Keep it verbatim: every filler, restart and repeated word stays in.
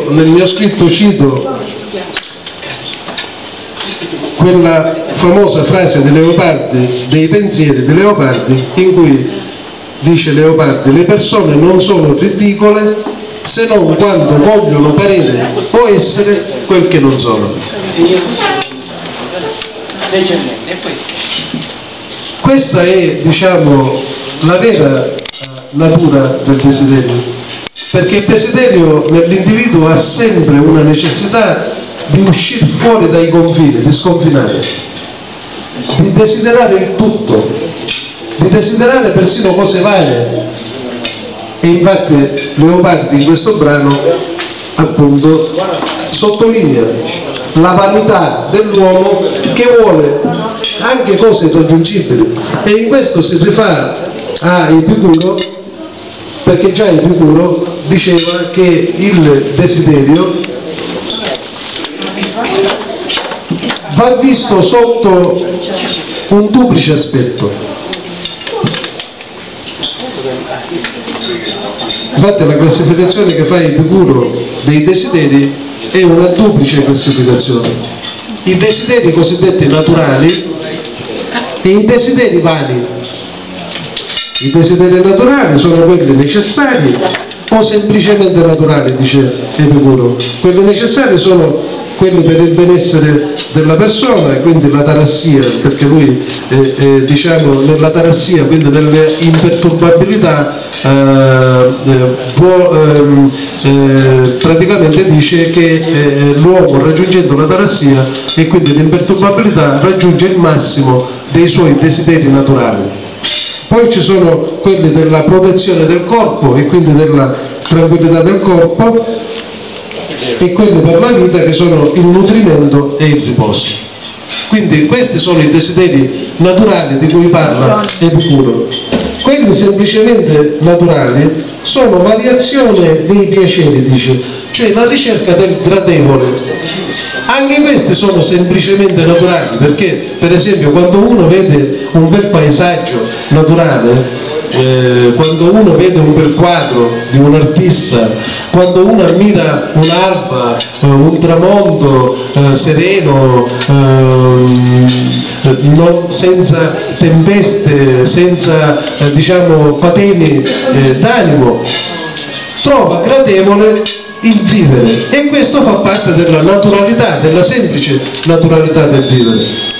io nel mio scritto cito quella famosa frase di Leopardi, dei pensieri di Leopardi, in cui dice Leopardi: le persone non sono ridicole se non quando vogliono parere o essere quel che non sono. Questa è, diciamo, la vera natura del desiderio, perché il desiderio nell'individuo ha sempre una necessità di uscire fuori dai confini, di sconfinare, di desiderare il tutto, di desiderare persino cose varie. E infatti Leopardi in questo brano appunto sottolinea la vanità dell'uomo che vuole anche cose irraggiungibili, e in questo si rifà a Epicuro, perché già Epicuro diceva che il desiderio va visto sotto un duplice aspetto. Infatti la classificazione che fa Epicuro dei desideri è una duplice classificazione: i desideri cosiddetti naturali e i desideri vani. I desideri naturali sono quelli necessari o semplicemente naturali, dice Epicuro. Quelli necessari sono quelli per il benessere della persona, e quindi la tarassia, perché lui eh, eh, diciamo nell'atarassia, quindi nell'imperturbabilità, eh, eh, può, ehm, eh, praticamente dice che eh, l'uomo, raggiungendo la tarassia e quindi l'imperturbabilità, raggiunge il massimo dei suoi desideri naturali. Poi ci sono quelli della protezione del corpo e quindi della tranquillità del corpo, e quelli per la vita, che sono il nutrimento e il riposo. Quindi questi sono i desideri naturali di cui parla Epicuro. Quelli semplicemente naturali sono variazione dei piaceri, dice, cioè la ricerca del gradevole. Anche questi sono semplicemente naturali, perché per esempio quando uno vede un bel paesaggio naturale, eh, quando uno vede un bel quadro di un artista, quando uno ammira un'alba, eh, un tramonto eh, sereno, eh, non, senza tempeste, senza eh, diciamo patemi eh, d'animo, trova gradevole il vivere, e questo fa parte della naturalità, della semplice naturalità del vivere.